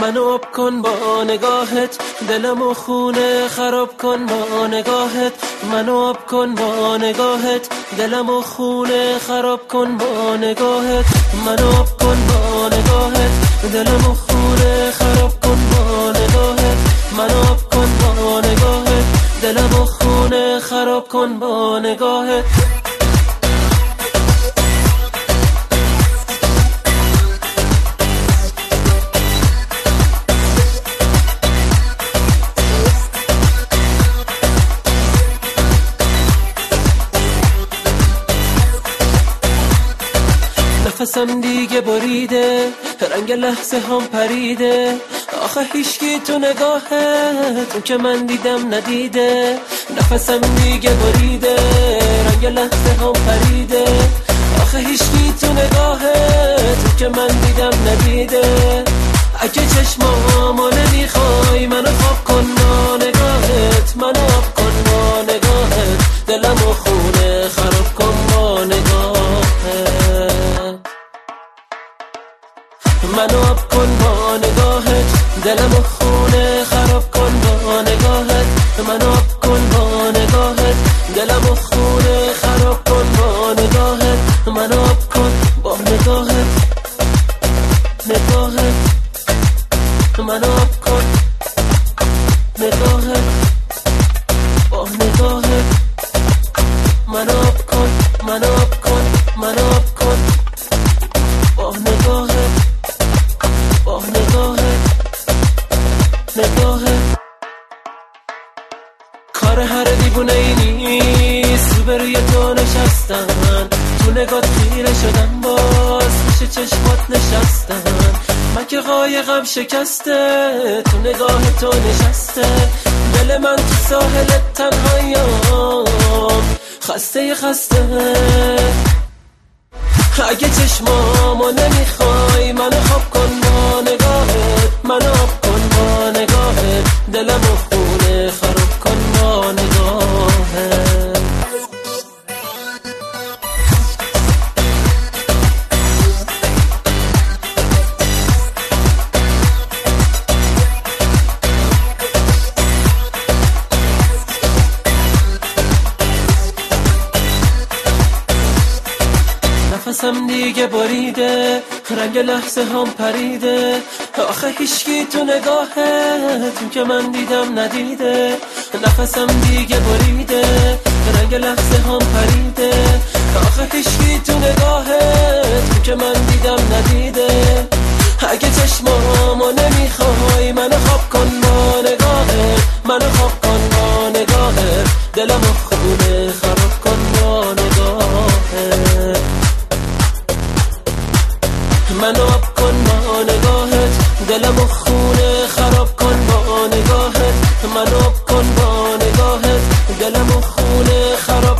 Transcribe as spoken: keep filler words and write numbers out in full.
منو آب کن با نگاهت، دلمو خونه خراب کن با نگاهت. منو آب کن با نگاهت، دلمو خونه خراب کن با نگاهت. منو آب کن با نگاهت، دلمو خونه خراب کن با نگاهت. منو آب کن با نگاهت، دلمو خونه خراب کن با نگاهت. نفسم دیگه بریده، رنگ لحظه هم پریده. آخه هیچکی تو نگاهت، اون که من دیدم ندیده. نفسم دیگه بریده، رنگ لحظه هم پریده. آخه هیچکی تو نگاهت، اون که من دیدم ندیده. اگه چشمامو نمیخوای منو خواب کن با نگاهت. منو آب کن با نگاهت، دلمو خونه خراب کن با نگاهت. منو آب کن با نگاهت، دلمو خونه خراب کن با نگاهت. منو آب کن با نگاهت، دلمو خونه خراب کن با نگاهت. منو آب کن با نگاهت، نگاهت. منو آب کن نگاهت، با نگاهت. منو آب کن، منو آب کن، منو آب کن با نگاهت، با نگاهت، نگاهت. کار هر دیوونه ای نیست روبروی تو نشستن، تو نگات خیره شدم باز پیش چشمات نشستن. من که قایقم شکسته، تو نگاه تو نشسته. دل من تو ساحل تنهاییم خسته خسته. اگه چشمامو نمیخوای منو خواب کن با نگاهت. منو آب کن با نگاهت، دلمو خونه خراب کن با نگاهت. نفسم دیگه بریده، رنگ لحظه هم پریده. آخه هیچکی تو نگاهت، اون که من دیدم ندیده. نفسم دیگه بریده، رنگ لحظه هم پریده. آخه هیچکی تو نگاهت، اون که من دیدم ندیده. اگه چشمامو نمیخوای منو خواب کن با نگاهت. منو خواب کن با نگاهت، دلمو خونه خراب کن با نگاهت. منو آب کن با نگاهت، دلمو خونه خراب کن با نگاهت. منو آب کن با نگاهت، دلمو خونه خراب